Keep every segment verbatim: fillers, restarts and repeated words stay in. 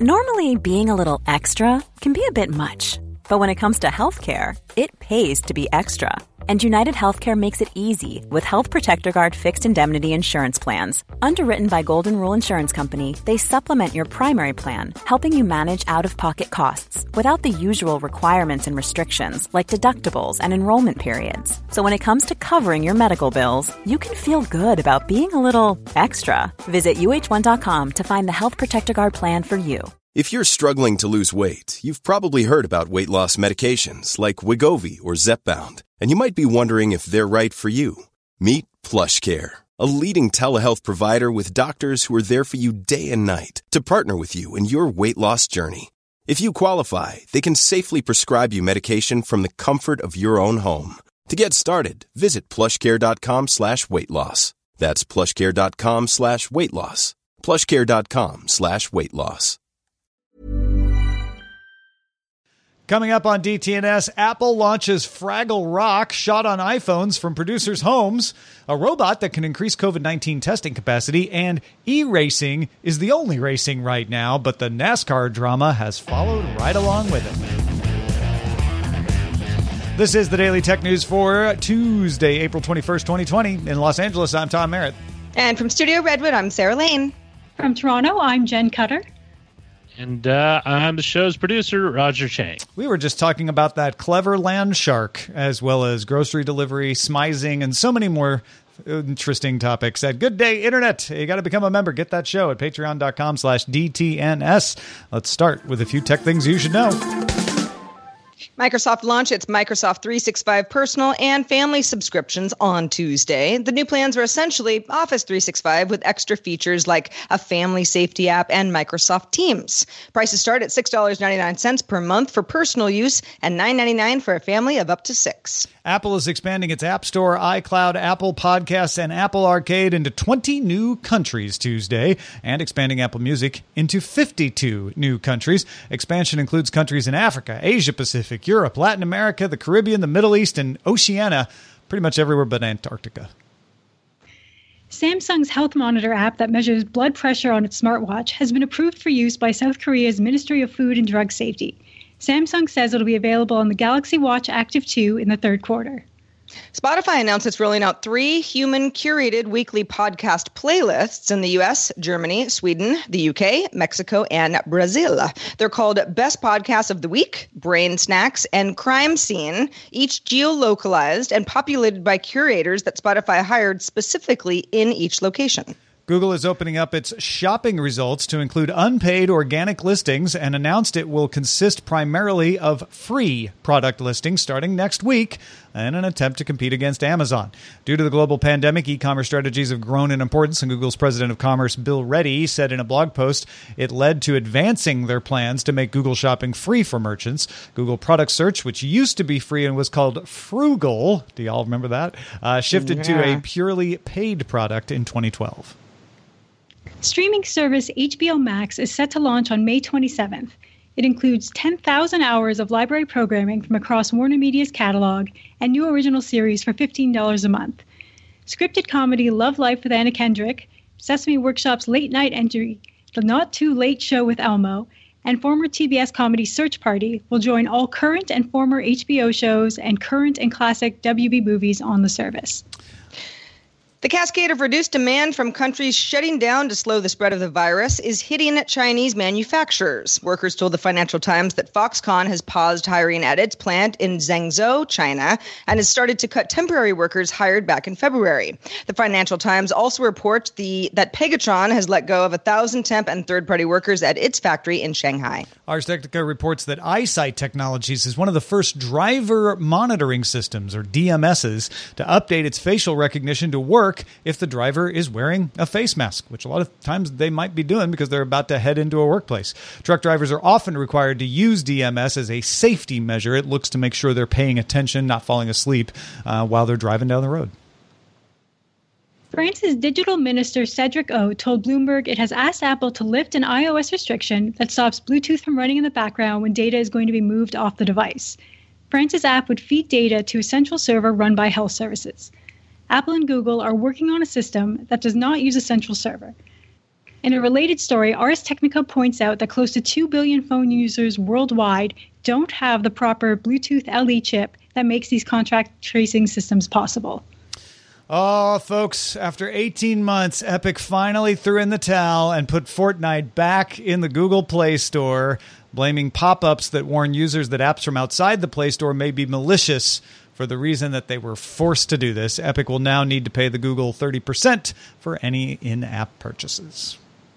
Normally, being a little extra can be a bit much, but when it comes to healthcare, it pays to be extra. And United Healthcare makes it easy with Health Protector Guard fixed indemnity insurance plans. Underwritten by Golden Rule Insurance Company, they supplement your primary plan, helping you manage out-of-pocket costs without the usual requirements and restrictions like deductibles and enrollment periods. So when it comes to covering your medical bills, you can feel good about being a little extra. Visit U H one dot com to find the Health Protector Guard plan for you. If you're struggling to lose weight, you've probably heard about weight loss medications like Wegovy or Zepbound, and you might be wondering if they're right for you. Meet PlushCare, a leading telehealth provider with doctors who are there for you day and night to partner with you in your weight loss journey. If you qualify, they can safely prescribe you medication from the comfort of your own home. To get started, visit plushcare.com slash weight loss. That's plushcare.com slash weight loss. plushcare.com slash weight loss. Coming up on D T N S, Apple launches Fraggle Rock, shot on iPhones from producers' homes, a robot that can increase COVID nineteen testing capacity, and e-racing is the only racing right now, but the NASCAR drama has followed right along with it. This is the Daily Tech News for Tuesday, April twenty-first, twenty twenty. In Los Angeles, I'm Tom Merritt. And from Studio Redwood, I'm Sarah Lane. From Toronto, I'm Jen Cutter. And uh, I'm the show's producer, Roger Chang. We were just talking about that clever land shark, as well as grocery delivery, smizing, and so many more interesting topics at Good Day Internet. You got to become a member. Get that show at patreon.com slash DTNS. Let's start with a few tech things you should know. Microsoft launched its Microsoft three sixty-five personal and family subscriptions on Tuesday. The new plans are essentially Office three sixty-five with extra features like a family safety app and Microsoft Teams. Prices start at six dollars and ninety-nine cents per month for personal use and nine dollars and ninety-nine cents for a family of up to six. Apple is expanding its App Store, iCloud, Apple Podcasts, and Apple Arcade into twenty new countries Tuesday, and expanding Apple Music into fifty-two new countries. Expansion includes countries in Africa, Asia Pacific, Europe, Latin America, the Caribbean, the Middle East, and Oceania, pretty much everywhere but Antarctica. Samsung's Health Monitor app that measures blood pressure on its smartwatch has been approved for use by South Korea's Ministry of Food and Drug Safety. Samsung says it'll be available on the Galaxy Watch Active two in the third quarter. Spotify announced it's rolling out three human-curated weekly podcast playlists in the U S, Germany, Sweden, the U K, Mexico, and Brazil. They're called Best Podcasts of the Week, Brain Snacks, and Crime Scene, each geo-localized and populated by curators that Spotify hired specifically in each location. Google is opening up its shopping results to include unpaid organic listings and announced it will consist primarily of free product listings starting next week in an attempt to compete against Amazon. Due to the global pandemic, e-commerce strategies have grown in importance, and Google's president of commerce, Bill Reddy, said in a blog post it led to advancing their plans to make Google Shopping free for merchants. Google Product Search, which used to be free and was called Frugal, do y'all remember that, uh, shifted yeah. to a purely paid product in twenty twelve. Streaming service H B O Max is set to launch on May twenty-seventh. It includes ten thousand hours of library programming from across Warner Media's catalog and new original series for fifteen dollars a month. Scripted comedy Love Life with Anna Kendrick, Sesame Workshop's late night entry The Not Too Late Show with Elmo, and former T B S comedy Search Party will join all current and former H B O shows and current and classic W B movies on the service. The cascade of reduced demand from countries shutting down to slow the spread of the virus is hitting Chinese manufacturers. Workers told the Financial Times that Foxconn has paused hiring at its plant in Zhengzhou, China, and has started to cut temporary workers hired back in February. The Financial Times also reports the, that Pegatron has let go of one thousand temp and third-party workers at its factory in Shanghai. Ars Technica reports that EyeSight Technologies is one of the first driver monitoring systems, or D M Ss, to update its facial recognition to work if the driver is wearing a face mask, which a lot of times they might be doing because they're about to head into a workplace. Truck drivers are often required to use D M S as a safety measure. It looks to make sure they're paying attention, not falling asleep uh, while they're driving down the road. France's digital minister Cedric O told Bloomberg it has asked Apple to lift an iOS restriction that stops Bluetooth from running in the background when data is going to be moved off the device. France's app would feed data to a central server run by health services. Apple and Google are working on a system that does not use a central server. In a related story, Ars Technica points out that close to two billion phone users worldwide don't have the proper Bluetooth L E chip that makes these contact tracing systems possible. Oh, folks, after eighteen months, Epic finally threw in the towel and put Fortnite back in the Google Play Store, blaming pop-ups that warn users that apps from outside the Play Store may be malicious. For the reason that they were forced to do this, Epic will now need to pay the Google thirty percent for any in-app purchases.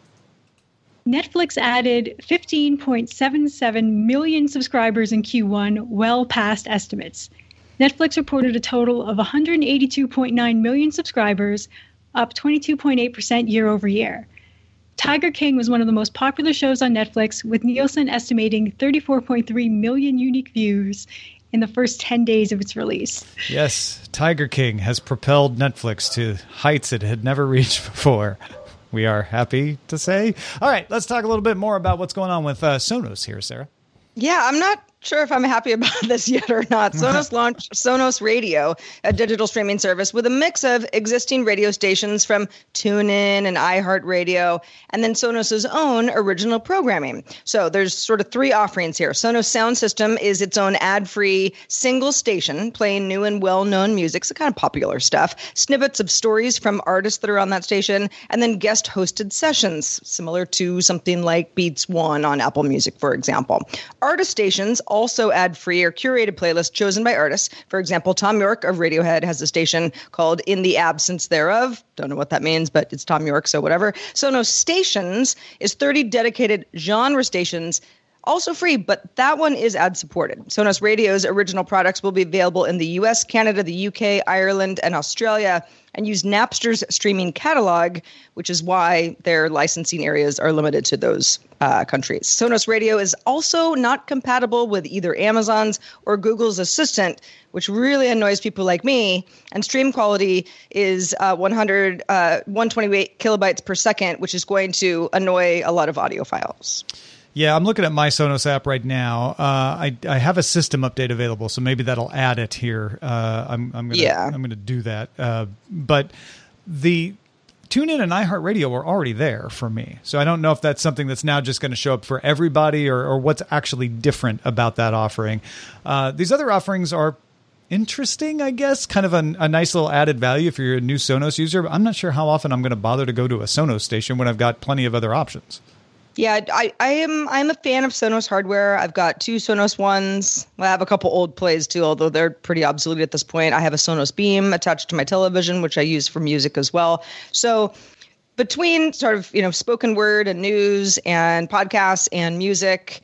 Netflix added fifteen point seven seven million subscribers in Q one, well past estimates. Netflix reported a total of one hundred eighty-two point nine million subscribers, up twenty-two point eight percent year over year. Tiger King was one of the most popular shows on Netflix, with Nielsen estimating thirty-four point three million unique views in the first ten days of its release. Yes, Tiger King has propelled Netflix to heights it had never reached before. We are happy to say. All right, let's talk a little bit more about what's going on with uh, Sonos here, Sarah. Yeah, I'm not sure if I'm happy about this yet or not. Sonos launched Sonos Radio, a digital streaming service with a mix of existing radio stations from TuneIn and iHeartRadio, and then Sonos's own original programming. So there's sort of three offerings here. Sonos Sound System is its own ad-free single station playing new and well-known music, so kind of popular stuff, snippets of stories from artists that are on that station, and then guest-hosted sessions, similar to something like Beats One on Apple Music, for example. Artist stations also ad-free or curated playlists chosen by artists. For example, Tom York of Radiohead has a station called In the Absence Thereof. Don't know what that means, but it's Tom York, so whatever. Sonos Stations is thirty dedicated genre stations, also free, but that one is ad-supported. Sonos Radio's original products will be available in the U S, Canada, the U K, Ireland, and Australia, and use Napster's streaming catalog, which is why their licensing areas are limited to those uh, countries. Sonos Radio is also not compatible with either Amazon's or Google's Assistant, which really annoys people like me. And stream quality is uh, one hundred, uh, one hundred twenty-eight kilobytes per second, which is going to annoy a lot of audio files. Yeah, I'm looking at my Sonos app right now. Uh, I I have a system update available, so maybe that'll add it here. Uh, I'm I'm gonna yeah. I'm gonna do that. Uh, but the TuneIn and iHeartRadio were already there for me, so I don't know if that's something that's now just going to show up for everybody, or or what's actually different about that offering. Uh, these other offerings are interesting, I guess, kind of a, a nice little added value if you're a new Sonos user. But I'm not sure how often I'm going to bother to go to a Sonos station when I've got plenty of other options. Yeah, I, I am I'm a fan of Sonos hardware. I've got two Sonos Ones. I have a couple old plays too, although they're pretty obsolete at this point. I have a Sonos Beam attached to my television, which I use for music as well. So between sort of, you know, spoken word and news and podcasts and music,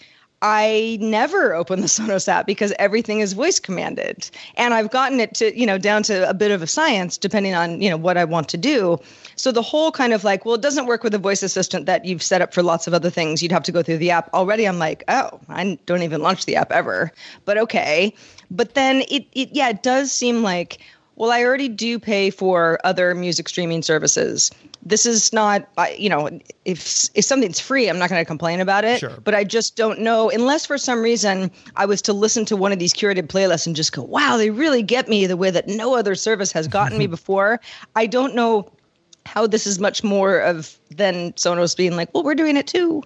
I never open the Sonos app because everything is voice commanded. And I've gotten it to, you know, down to a bit of a science depending on, you know, what I want to do. So the whole kind of like, well, it doesn't work with a voice assistant that you've set up for lots of other things. You'd have to go through the app. Already I'm like, oh, I don't even launch the app ever. But okay. But then it, it yeah, it does seem like, well, I already do pay for other music streaming services. This is not, you know, if if something's free, I'm not going to complain about it. Sure. But I just don't know, unless for some reason I was to listen to one of these curated playlists and just go, wow, they really get me the way that no other service has gotten me before. I don't know how this is much more of than Sonos being like, well, we're doing it too.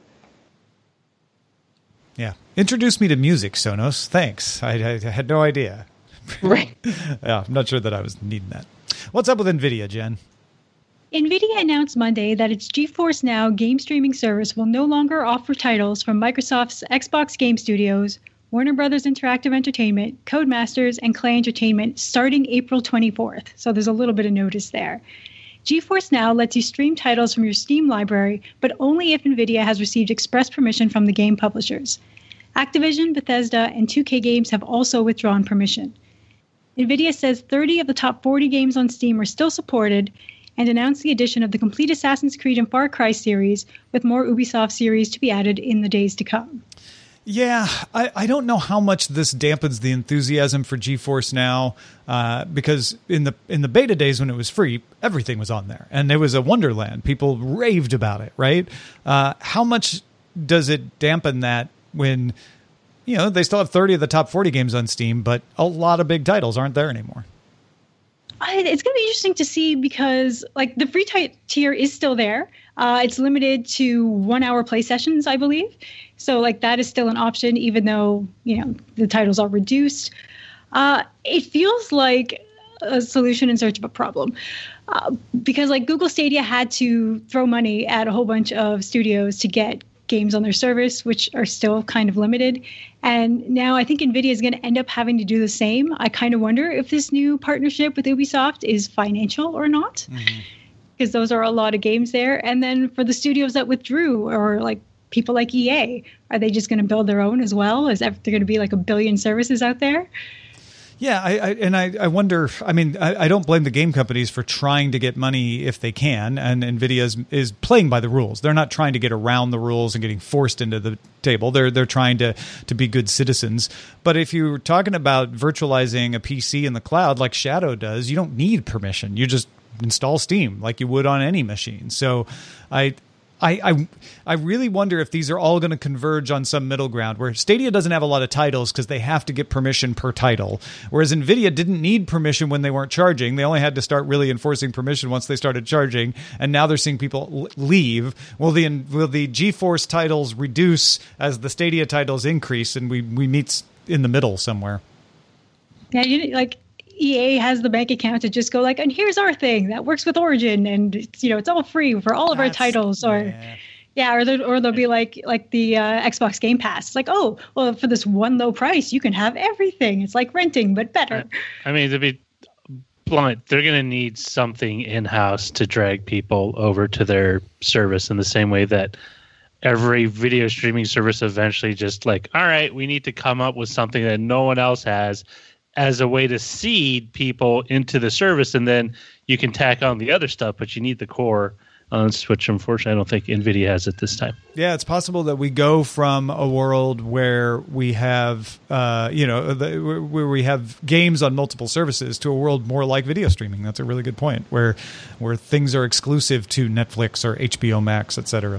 Yeah. Introduce me to music, Sonos. Thanks. I, I had no idea. Right. Yeah, I'm not sure that I was needing that. What's up with NVIDIA, Jen? NVIDIA announced Monday that its GeForce Now game streaming service will no longer offer titles from Microsoft's Xbox Game Studios, Warner Brothers Interactive Entertainment, Codemasters, and Clay Entertainment starting April twenty-fourth. So there's a little bit of notice there. GeForce Now lets you stream titles from your Steam library, but only if NVIDIA has received express permission from the game publishers. Activision, Bethesda, and two K Games have also withdrawn permission. NVIDIA says thirty of the top forty games on Steam are still supported, and announced the addition of the complete Assassin's Creed and Far Cry series, with more Ubisoft series to be added in the days to come. Yeah, I, I don't know how much this dampens the enthusiasm for GeForce Now, uh, because in the in the beta days when it was free, everything was on there, and it was a wonderland. People raved about it, right? Uh, how much does it dampen that when, you know, they still have thirty of the top forty games on Steam, but a lot of big titles aren't there anymore? I, it's going to be interesting to see because, like, the free t- tier is still there. Uh, it's limited to one-hour play sessions, I believe. So, like, that is still an option, even though, you know, the titles are reduced. Uh, it feels like a solution in search of a problem. Uh, because, like, Google Stadia had to throw money at a whole bunch of studios to get games on their service, which are still kind of limited. And now I think NVIDIA is going to end up having to do the same. I kind of wonder if this new partnership with Ubisoft is financial or not, because mm-hmm. those are a lot of games there. And then for the studios that withdrew, or like people like E A, are they just going to build their own as well? Is there going to be like a billion services out there? Yeah, I, I and I, I wonder, I mean, I, I don't blame the game companies for trying to get money if they can, and NVIDIA is, is playing by the rules. They're not trying to get around the rules and getting forced into the table. They're they're trying to, to be good citizens. But if you're talking about virtualizing a P C in the cloud like Shadow does, you don't need permission. You just install Steam like you would on any machine. So I... I, I I really wonder if these are all going to converge on some middle ground where Stadia doesn't have a lot of titles because they have to get permission per title, whereas NVIDIA didn't need permission when they weren't charging. They only had to start really enforcing permission once they started charging, and now they're seeing people leave. Will the will the GeForce titles reduce as the Stadia titles increase, and we, we meet in the middle somewhere? Yeah, you like... E A has the bank account to just go like, and here's our thing that works with Origin, and it's, you know, it's all free for all of That's, our titles, or yeah, yeah or there, or they'll be like like the uh, Xbox Game Pass. It's like, oh, well, for this one low price, you can have everything. It's like renting, but better. I mean, to be blunt, they're going to need something in house to drag people over to their service in the same way that every video streaming service eventually just like, all right, we need to come up with something that no one else has, as a way to seed people into the service, and then you can tack on the other stuff, but you need the core on Switch. Unfortunately, I don't think NVIDIA has it this time. Yeah, it's possible that we go from a world where we have, uh, you know, the, where we have games on multiple services to a world more like video streaming. That's a really good point, where where things are exclusive to Netflix or H B O Max, et cetera.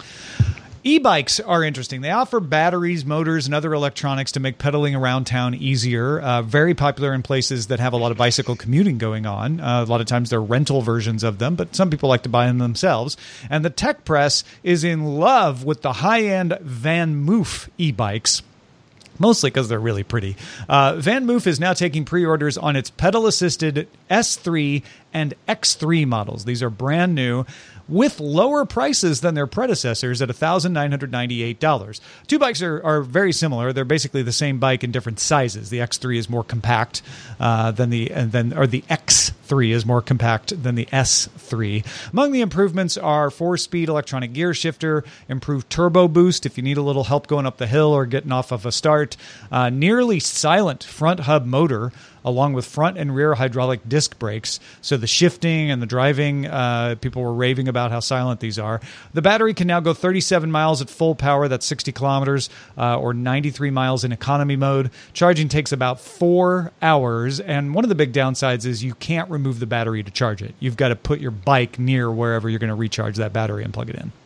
E-bikes are interesting. They offer batteries, motors, and other electronics to make pedaling around town easier. Uh, very popular in places that have a lot of bicycle commuting going on. Uh, a lot of times they're rental versions of them, but some people like to buy them themselves. And the tech press is in love with the high-end Van Moof e-bikes. Mostly because they're really pretty. Uh, Van Moof is now taking pre-orders on its pedal-assisted S three and X three models. These are brand new, with lower prices than their predecessors at one thousand nine hundred ninety-eight dollars. Two bikes are, are very similar. They're basically the same bike in different sizes. The X three is more compact uh, than the and then or the X three is more compact than the S three. Among the improvements are four-speed electronic gear shifter, improved turbo boost if you need a little help going up the hill or getting off of a start, uh, nearly silent front hub motor, along with front and rear hydraulic disc brakes. So the shifting and the driving, uh, people were raving about how silent these are. The battery can now go thirty-seven miles at full power. That's sixty kilometers, uh, or ninety-three miles in economy mode. Charging takes about four hours. And one of the big downsides is you can't remove the battery to charge it. You've got to put your bike near wherever you're going to recharge that battery and plug it in.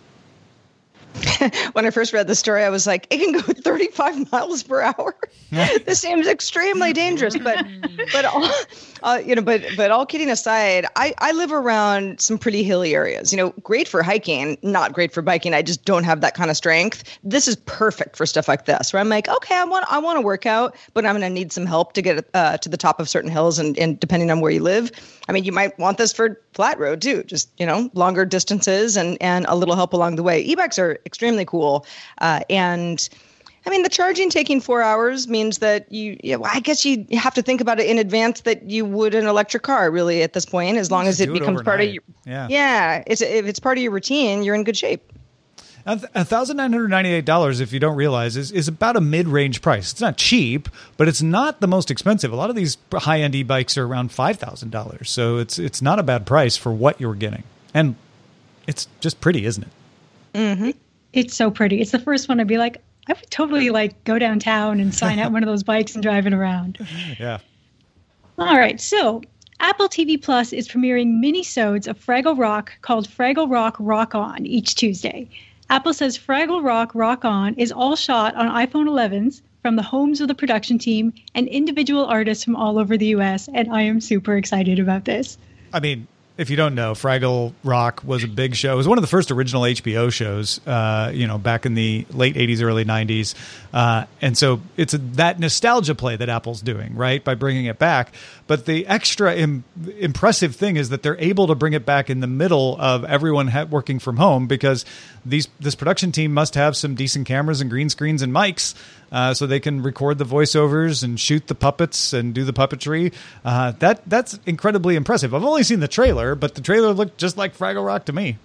When I first read the story, I was like, it can go thirty-five miles per hour. This seems extremely dangerous. But, but all, uh, you know, but but all kidding aside, I, I live around some pretty hilly areas. You know, great for hiking, not great for biking. I just don't have that kind of strength. This is perfect for stuff like this, where I'm like, okay, I want I want to work out, but I'm going to need some help to get uh, to the top of certain hills, and, and depending on where you live. I mean, you might want this for flat road too, just, you know, longer distances and, and a little help along the way. E-bikes are extremely cool. Uh, and I mean, the charging taking four hours means that you, yeah, well, I guess you have to think about it in advance that you would an electric car really at this point, as long as it becomes part of your, yeah, yeah it's, if it's part of your routine, you're in good shape. one thousand nine hundred ninety-eight dollars, if you don't realize, is, is about a mid-range price. It's not cheap, but it's not the most expensive. A lot of these high-end e-bikes are around five thousand dollars, so it's it's not a bad price for what you're getting. And it's just pretty, isn't it? Mm-hmm. It's so pretty. It's the first one I'd be like, I would totally like go downtown and sign out one of those bikes and drive it around. Yeah. All right, so Apple T V Plus is premiering mini-sodes of Fraggle Rock called Fraggle Rock Rock On each Tuesday. Apple says Fraggle Rock Rock On is all shot on iPhone elevens from the homes of the production team and individual artists from all over the U S, and I am super excited about this. I mean, if you don't know, Fraggle Rock was a big show. It was one of the first original H B O shows, uh, you know, back in the late eighties, early nineties. Uh, and so it's a, that nostalgia play that Apple's doing, right, by bringing it back. But the extra im- impressive thing is that they're able to bring it back in the middle of everyone ha- working from home, because these this production team must have some decent cameras and green screens and mics, uh, so they can record the voiceovers and shoot the puppets and do the puppetry. Uh, that that's incredibly impressive. I've only seen the trailer, but the trailer looked just like Fraggle Rock to me.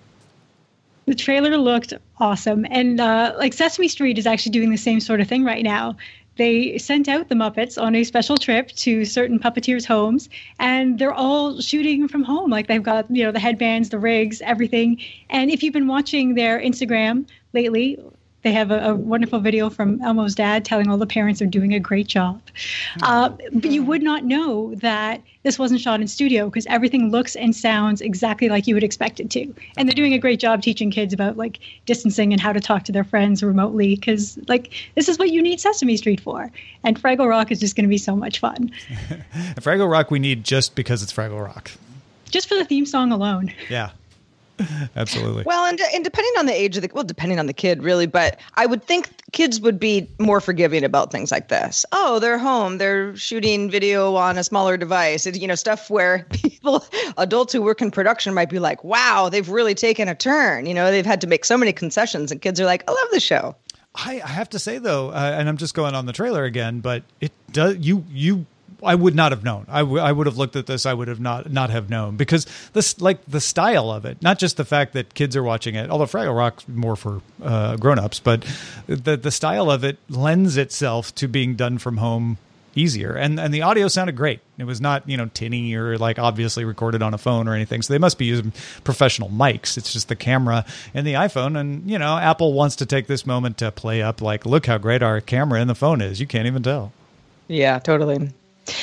The trailer looked awesome. And uh, like Sesame Street is actually doing the same sort of thing right now. They sent out the Muppets on a special trip to certain puppeteers' homes, and they're all shooting from home. Like they've got, you know, the headbands, the rigs, everything. And if you've been watching their Instagram lately, they have a, a wonderful video from Elmo's dad telling all the parents are doing a great job. Uh, but you would not know that this wasn't shot in studio, because everything looks and sounds exactly like you would expect it to. And they're doing a great job teaching kids about like distancing and how to talk to their friends remotely, because like this is what you need Sesame Street for. And Fraggle Rock is just going to be so much fun. Fraggle Rock we need just because it's Fraggle Rock. Just for the theme song alone. Yeah. Absolutely. Well, and, and depending on the age of the, well, depending on the kid, really, but I would think kids would be more forgiving about things like this. Oh, they're home. They're shooting video on a smaller device. It, you know, stuff where people, adults who work in production might be like, wow, they've really taken a turn. You know, they've had to make so many concessions, and kids are like, I love the show. I, I have to say, though, uh, and I'm just going on the trailer again, but it does, you, you, I would not have known. I, w- I would have looked at this. I would have not not have known, because this, like the style of it, not just the fact that kids are watching it, although Fraggle Rock's more for uh, grown-ups, but the the style of it lends itself to being done from home easier. And and the audio sounded great. It was not, you know, tinny or like obviously recorded on a phone or anything. So they must be using professional mics. It's just the camera and the iPhone. And, you know, Apple wants to take this moment to play up like, look how great our camera in the phone is. You can't even tell. Yeah, totally.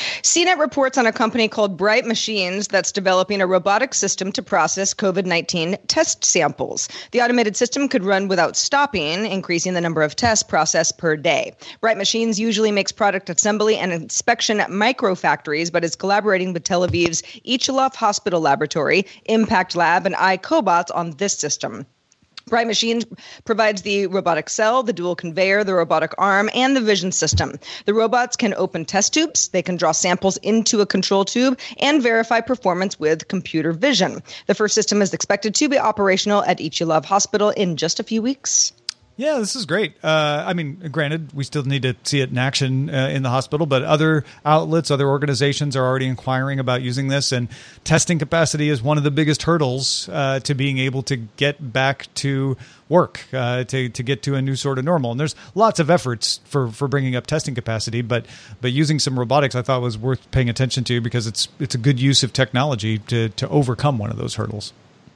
C net reports on a company called Bright Machines that's developing a robotic system to process COVID nineteen test samples. The automated system could run without stopping, increasing the number of tests processed per day. Bright Machines usually makes product assembly and inspection at microfactories, but is collaborating with Tel Aviv's Ichilov Hospital Laboratory, Impact Lab, and iCobots on this system. Bright Machines provides the robotic cell, the dual conveyor, the robotic arm, and the vision system. The robots can open test tubes, they can draw samples into a control tube, and verify performance with computer vision. The first system is expected to be operational at Ichilov Hospital in just a few weeks. Yeah, this is great. Uh, I mean, granted, we still need to see it in action uh, in the hospital, but other outlets, other organizations are already inquiring about using this, and testing capacity is one of the biggest hurdles uh, to being able to get back to work, uh, to to get to a new sort of normal. And there's lots of efforts for, for bringing up testing capacity, but but using some robotics I thought was worth paying attention to, because it's it's a good use of technology to to overcome one of those hurdles.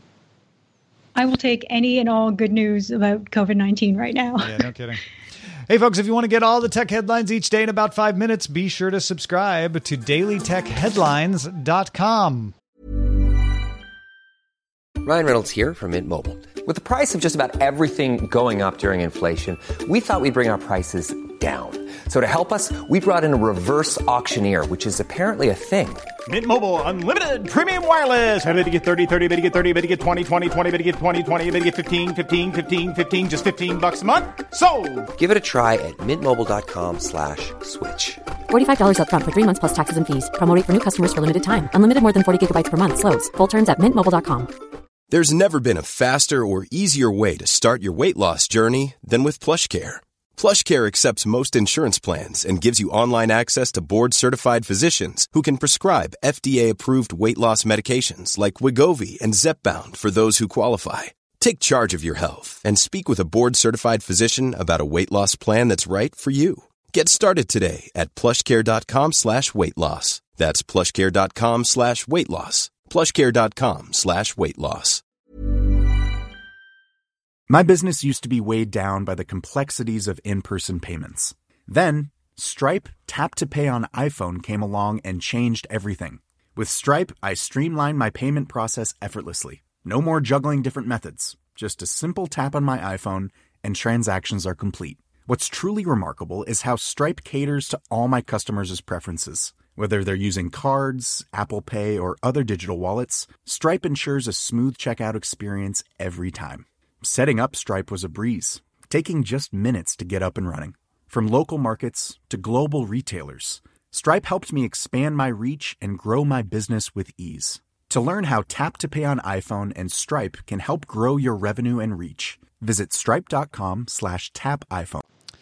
I will take any and all good news about COVID nineteen right now. Yeah, no kidding. Hey, folks, if you want to get all the tech headlines each day in about five minutes, be sure to subscribe to daily tech headlines dot com. Ryan Reynolds here from Mint Mobile. With the price of just about everything going up during inflation, we thought we'd bring our prices down. So to help us, we brought in a reverse auctioneer, which is apparently a thing. Mint Mobile Unlimited Premium Wireless. How to get thirty, thirty, how to get thirty, how to get twenty, twenty, twenty, how to get twenty, twenty, how to get fifteen, fifteen, fifteen, fifteen, just fifteen bucks a month? Sold! Give it a try at mintmobile.com slash switch. forty-five dollars up front for three months plus taxes and fees. Promo rate for new customers for limited time. Unlimited more than forty gigabytes per month. Slows full terms at mint mobile dot com. There's never been a faster or easier way to start your weight loss journey than with PlushCare. PlushCare accepts most insurance plans and gives you online access to board-certified physicians who can prescribe F D A-approved weight loss medications like Wegovy and Zepbound for those who qualify. Take charge of your health and speak with a board-certified physician about a weight loss plan that's right for you. Get started today at plushcare.com slash weight loss. That's plushcare.com slash weight loss. plushcare.com slash weight loss. My business used to be weighed down by the complexities of in-person payments. Then, Stripe Tap to Pay on iPhone came along and changed everything. With Stripe, I streamlined my payment process effortlessly. No more juggling different methods. Just a simple tap on my iPhone and transactions are complete. What's truly remarkable is how Stripe caters to all my customers' preferences. Whether they're using cards, Apple Pay, or other digital wallets, Stripe ensures a smooth checkout experience every time. Setting up Stripe was a breeze, taking just minutes to get up and running. From local markets to global retailers, Stripe helped me expand my reach and grow my business with ease. To learn how Tap to Pay on iPhone and Stripe can help grow your revenue and reach, visit stripe.com slash tap iPhone.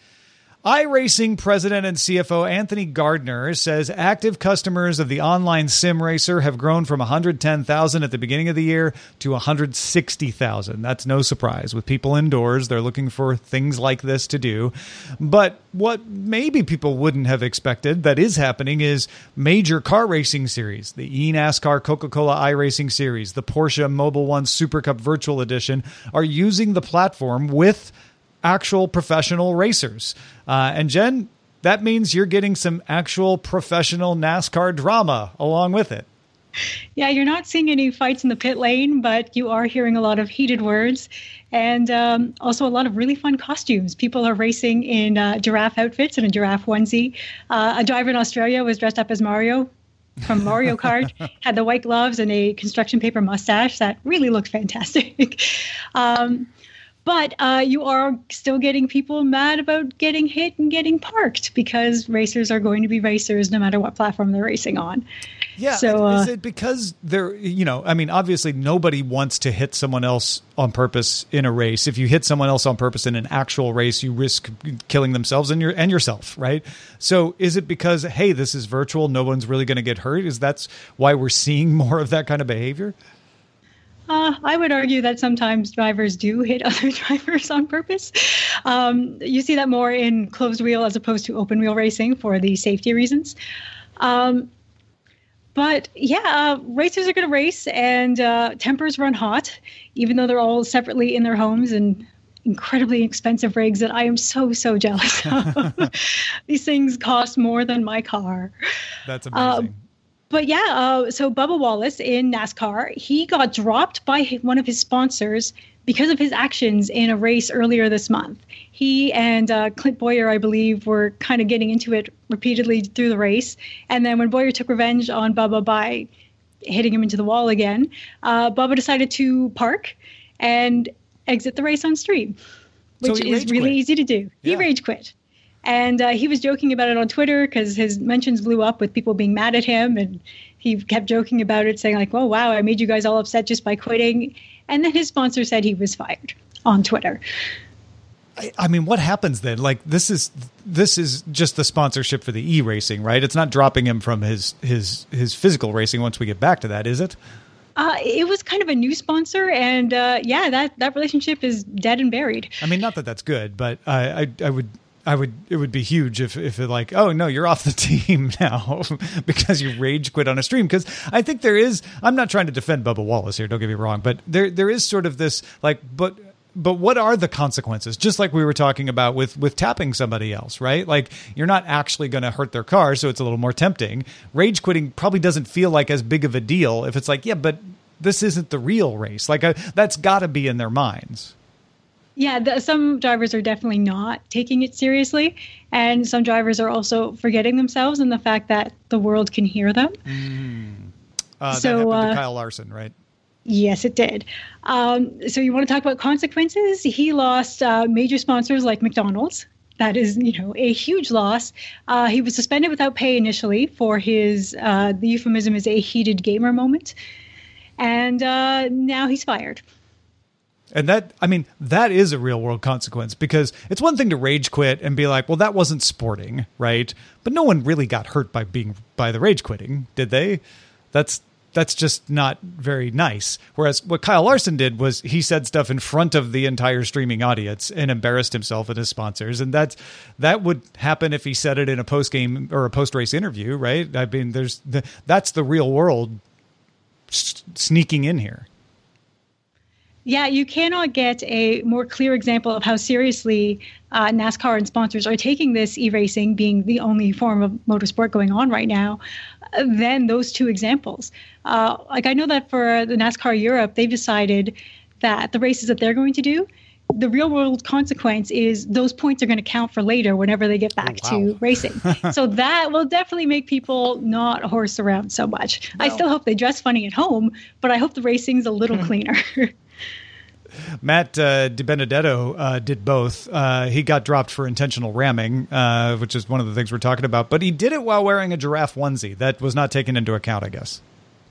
iRacing president and C F O Anthony Gardner says active customers of the online sim racer have grown from one hundred ten thousand at the beginning of the year to one hundred sixty thousand. That's no surprise. With people indoors, they're looking for things like this to do. But what maybe people wouldn't have expected that is happening is major car racing series. The eNASCAR Coca-Cola iRacing Series, the Porsche Mobil one Super Cup Virtual Edition are using the platform with actual professional racers. Uh, and Jen, that means you're getting some actual professional NASCAR drama along with it. Yeah, you're not seeing any fights in the pit lane, but you are hearing a lot of heated words and um, also a lot of really fun costumes. People are racing in uh, giraffe outfits and a giraffe onesie. Uh, a driver in Australia was dressed up as Mario from Mario Kart, had the white gloves and a construction paper mustache. That really looked fantastic. um, But uh, you are still getting people mad about getting hit and getting parked because racers are going to be racers no matter what platform they're racing on. Yeah. So, uh, is it because they're, you know, I mean, obviously nobody wants to hit someone else on purpose in a race. If you hit someone else on purpose in an actual race, you risk killing themselves and your and yourself, right? So is it because, hey, this is virtual, no one's really going to get hurt? Is that why we're seeing more of that kind of behavior? Uh, I would argue that sometimes drivers do hit other drivers on purpose. Um, you see that more in closed wheel as opposed to open wheel racing for the safety reasons. Um, but yeah, uh, racers are going to race and uh, tempers run hot, even though they're all separately in their homes and incredibly expensive rigs that I am so, so jealous of. These things cost more than my car. That's amazing. Uh, But yeah, uh, so Bubba Wallace in NASCAR, he got dropped by one of his sponsors because of his actions in a race earlier this month. He and uh, Clint Boyer, I believe, were kind of getting into it repeatedly through the race. And then when Boyer took revenge on Bubba by hitting him into the wall again, uh, Bubba decided to park and exit the race on stream, which so is really quit. easy to do. Yeah. He rage quit. And uh, he was joking about it on Twitter because his mentions blew up with people being mad at him. And he kept joking about it, saying like, oh, wow, I made you guys all upset just by quitting. And then his sponsor said he was fired on Twitter. I, I mean, what happens then? Like, this is this is just the sponsorship for the e-racing, right? It's not dropping him from his his his physical racing once we get back to that, is it? Uh, it was kind of a new sponsor. And uh, yeah, that, that relationship is dead and buried. I mean, not that that's good, but I, I, I would... I would, it would be huge if, if it like, oh no, you're off the team now because you rage quit on a stream. Cause I think there is, I'm not trying to defend Bubba Wallace here. Don't get me wrong, but there, there is sort of this like, but, but what are the consequences? Just like we were talking about with, with tapping somebody else, right? Like you're not actually going to hurt their car. So it's a little more tempting. Rage quitting probably doesn't feel like as big of a deal if it's like, yeah, but this isn't the real race. Like I, that's gotta be in their minds. Yeah, the, some drivers are definitely not taking it seriously. And some drivers are also forgetting themselves and the fact that the world can hear them. Mm. Uh, so, that happened uh, to Kyle Larson, right? Yes, it did. Um, so you want to talk about consequences? He lost uh, major sponsors like McDonald's. That is, you know, a huge loss. Uh, he was suspended without pay initially for his, uh, the euphemism is a heated gamer moment. And uh, now he's fired. And that, I mean, that is a real world consequence because it's one thing to rage quit and be like, well, that wasn't sporting, right? But no one really got hurt by being, by the rage quitting, did they? That's, that's just not very nice. Whereas what Kyle Larson did was he said stuff in front of the entire streaming audience and embarrassed himself and his sponsors. And that's, that would happen if he said it in a post game or a post race interview, right? I mean, there's the, that's the real world s- sneaking in here. Yeah, you cannot get a more clear example of how seriously uh, NASCAR and sponsors are taking this e-racing, being the only form of motorsport going on right now, uh, than those two examples. Uh, like I know that for the NASCAR Europe, they've decided that the races that they're going to do, the real world consequence is those points are going to count for later whenever they get back oh, wow. to racing. So that will definitely make people not horse around so much. No. I still hope they dress funny at home, but I hope the racing's a little cleaner. Matt uh, DiBenedetto uh, did both. Uh, he got dropped for intentional ramming, uh, which is one of the things we're talking about. But he did it while wearing a giraffe onesie. That was not taken into account, I guess.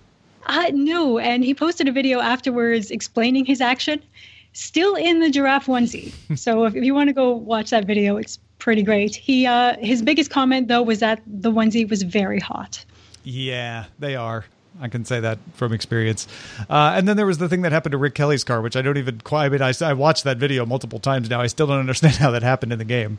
Uh, no, and he posted a video afterwards explaining his action, still in the giraffe onesie. So if, if you want to go watch that video, it's pretty great. He uh, his biggest comment, though, was that the onesie was very hot. Yeah, they are. I can say that from experience. Uh, and then there was the thing that happened to Rick Kelly's car, which I don't even quite, I mean, I, I watched that video multiple times now. I still don't understand how that happened in the game.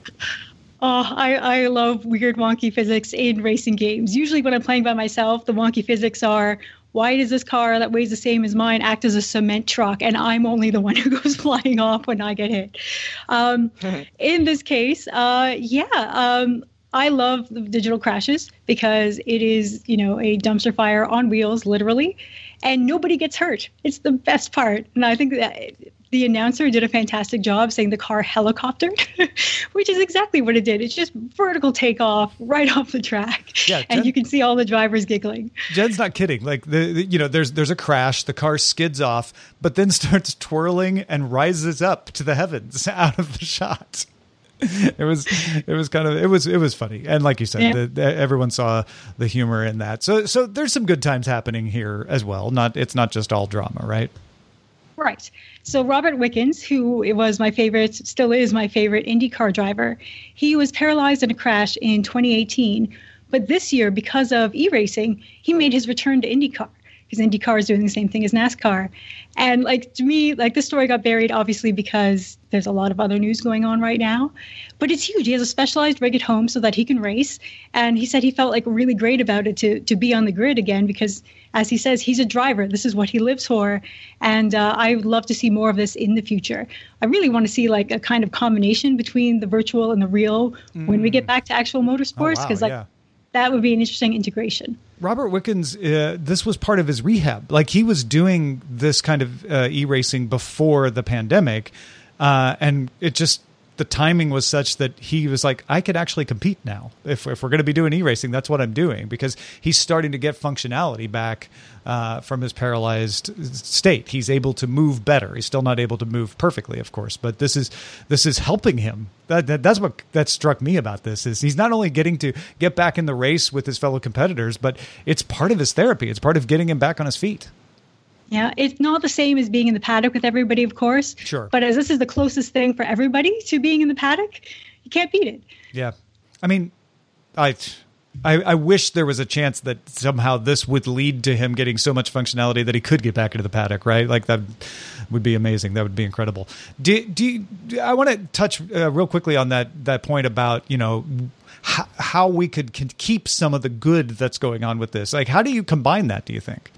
Oh, I, I love weird wonky physics in racing games. Usually when I'm playing by myself, the wonky physics are, why does this car that weighs the same as mine act as a cement truck, and I'm only the one who goes flying off when I get hit? Um, in this case, uh, yeah, um, I love the digital crashes because it is, you know, a dumpster fire on wheels, literally, and nobody gets hurt. It's the best part. And I think that the announcer did a fantastic job saying the car helicoptered, which is exactly what it did. It's just vertical takeoff right off the track. Yeah, Jen, and you can see all the drivers giggling. Jen's not kidding. Like, the, the you know, there's there's a crash, the car skids off, but then starts twirling and rises up to the heavens out of the shot. It was, it was kind of, it was, it was funny, and like you said, yeah. the, the, everyone saw the humor in that. So, so there's some good times happening here as well. Not, it's not just all drama, right? Right. So Robert Wickens, who was my favorite, still is my favorite IndyCar driver, he was paralyzed in a crash in twenty eighteen. But this year, because of e-racing, he made his return to IndyCar. Because IndyCar is doing the same thing as NASCAR. And like to me, like this story got buried, obviously, because there's a lot of other news going on right now. But it's huge. He has a specialized rig at home so that he can race. And he said he felt like really great about it to to be on the grid again because, as he says, he's a driver. This is what he lives for. And uh, I would love to see more of this in the future. I really want to see like a kind of combination between the virtual and the real mm. when we get back to actual motorsports. Because oh, wow, like yeah. that would be an interesting integration. Robert Wickens, uh, this was part of his rehab. Like he was doing this kind of uh, e-racing before the pandemic. Uh, and it just, the timing was such that he was like, I could actually compete now. If, if we're going to be doing e-racing, that's what I'm doing, because he's starting to get functionality back uh, from his paralyzed state. He's able to move better. He's still not able to move perfectly, of course, but this is this is helping him. That, that that's what that struck me about this is he's not only getting to get back in the race with his fellow competitors, but it's part of his therapy. It's part of getting him back on his feet. Yeah, it's not the same as being in the paddock with everybody, of course. Sure. But as this is the closest thing for everybody to being in the paddock, you can't beat it. Yeah. I mean, I, I I wish there was a chance that somehow this would lead to him getting so much functionality that he could get back into the paddock, right? Like that would be amazing. That would be incredible. Do, do you, I want to touch uh, real quickly on that that point about, you know, how, how we could can keep some of the good that's going on with this. Like, how do you combine that, do you think?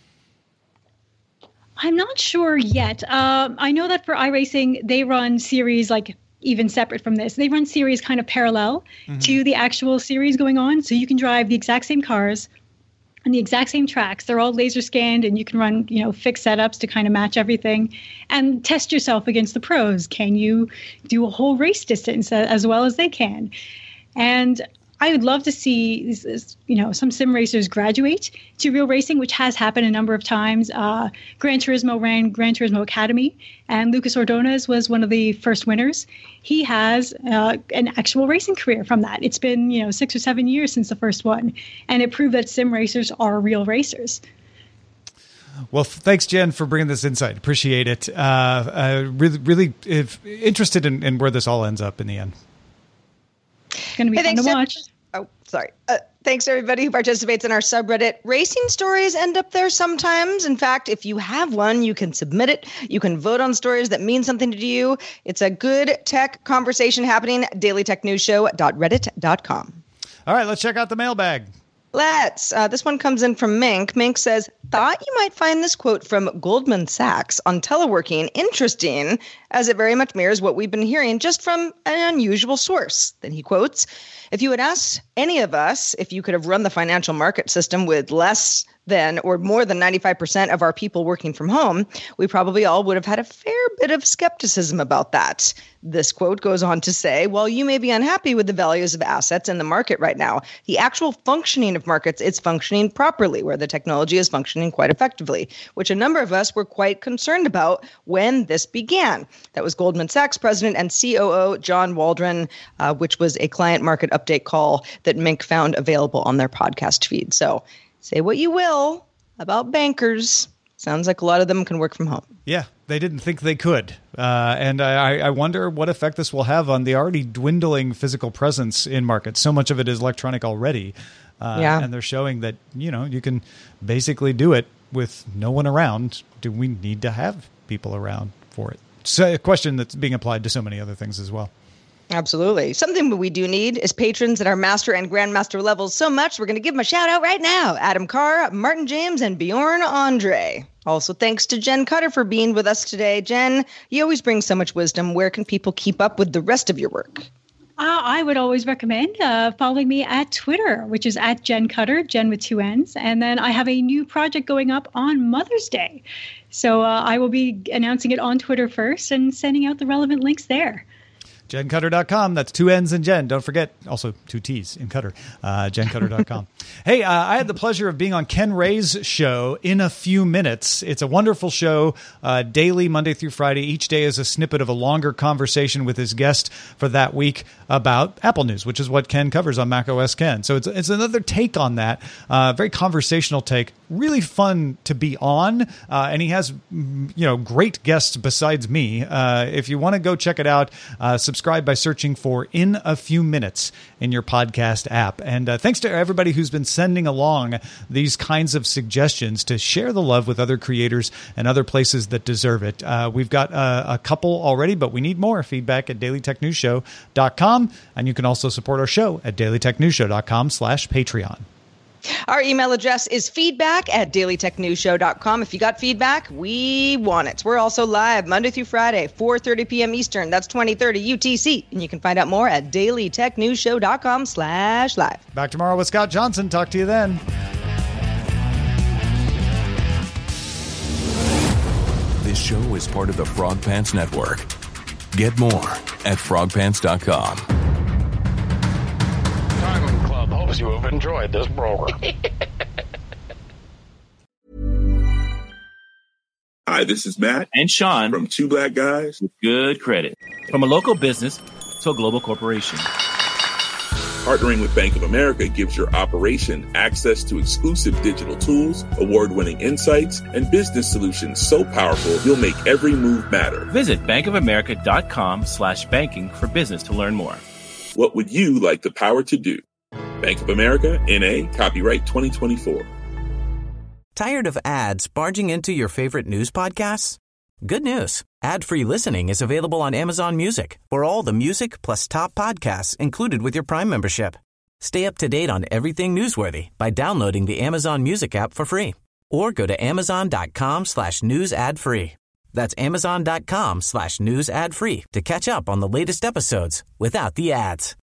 I'm not sure yet. Um, I know that for iRacing, they run series like even separate from this. They run series kind of parallel mm-hmm. to the actual series going on. So you can drive the exact same cars on the exact same tracks. They're all laser scanned and you can run, you know, fixed setups to kind of match everything and test yourself against the pros. Can you do a whole race distance as well as they can? And I would love to see, you know, some sim racers graduate to real racing, which has happened a number of times. Uh, Gran Turismo ran Gran Turismo Academy, and Lucas Ordonez was one of the first winners. He has uh, an actual racing career from that. It's been, you know, six or seven years since the first one, and it proved that sim racers are real racers. Well, thanks, Jen, for bringing this insight. Appreciate it. Uh, uh, really, really if interested in, in where this all ends up in the end. It's going to be hey, fun to watch. Oh, sorry. Uh, thanks, everybody who participates in our subreddit. Racing stories end up there sometimes. In fact, if you have one, you can submit it. You can vote on stories that mean something to you. It's a good tech conversation happening. daily tech news show dot reddit dot com. All right, let's check out the mailbag. Let's. Uh, this one comes in from Mink. Mink says, thought you might find this quote from Goldman Sachs on teleworking interesting, as it very much mirrors what we've been hearing just from an unusual source. Then he quotes, "If you had asked any of us if you could have run the financial market system with less than or more than ninety-five percent of our people working from home, we probably all would have had a fair bit of skepticism about that." This quote goes on to say, while you may be unhappy with the values of assets in the market right now, the actual functioning of markets is functioning properly, where the technology is functioning quite effectively, which a number of us were quite concerned about when this began. That was Goldman Sachs president and C O O John Waldron, uh, which was a client market update call that Mink found available on their podcast feed. So say what you will about bankers. Sounds like a lot of them can work from home. Yeah, they didn't think they could. Uh, and I, I wonder what effect this will have on the already dwindling physical presence in markets. So much of it is electronic already. Uh, yeah. And they're showing that, you know, you can basically do it with no one around. Do we need to have people around for it? It's a question that's being applied to so many other things as well. Absolutely. Something we do need is patrons at our master and grandmaster levels so much, we're going to give them a shout out right now. Adam Carr, Martin James, and Bjorn Andre. Also, thanks to Jen Cutter for being with us today. Jen, you always bring so much wisdom. Where can people keep up with the rest of your work? Uh, I would always recommend uh, following me at Twitter, which is at Jen Cutter, Jen with two N's. And then I have a new project going up on Mother's Day. So uh, I will be announcing it on Twitter first and sending out the relevant links there. Jen Cutter dot com. That's two N's in Jen. Don't forget, also two T's in Cutter. Uh, Jen Cutter dot com. Hey, uh, I had the pleasure of being on Ken Ray's show, In a Few Minutes. It's a wonderful show, uh, daily, Monday through Friday. Each day is a snippet of a longer conversation with his guest for that week about Apple news, which is what Ken covers on macOS Ken. So it's it's another take on that, uh, very conversational take. Really fun to be on, uh, and he has you know great guests besides me. Uh, if you want to go check it out, uh, subscribe by searching for In a Few Minutes in your podcast app. And uh, thanks to everybody who's been sending along these kinds of suggestions to share the love with other creators and other places that deserve it. Uh, we've got uh, a couple already, but we need more. Feedback at daily tech news show dot com, and you can also support our show at daily tech news show dot com slash Patreon. Our email address is feedback at daily tech news show dot com. If you got feedback, we want it. We're also live Monday through Friday, four thirty p.m. Eastern. That's twenty thirty U T C. And you can find out more at daily tech news show dot com slash live. Back tomorrow with Scott Johnson. Talk to you then. This show is part of the Frog Pants Network. Get more at frog pants dot com. Diamond Club hopes you have enjoyed this program. Hi, this is Matt and Sean from Two Black Guys with Good Credit. From a local business to a global corporation. Partnering with Bank of America gives your operation access to exclusive digital tools, award-winning insights, and business solutions so powerful you'll make every move matter. Visit bankofamerica.com slash banking for business to learn more. What would you like the power to do? Bank of America, N A, copyright twenty twenty-four. Tired of ads barging into your favorite news podcasts? Good news. Ad-free listening is available on Amazon Music for all the music plus top podcasts included with your Prime membership. Stay up to date on everything newsworthy by downloading the Amazon Music app for free or go to amazon.com slash news ad free. That's amazon.com slash news ad free to catch up on the latest episodes without the ads.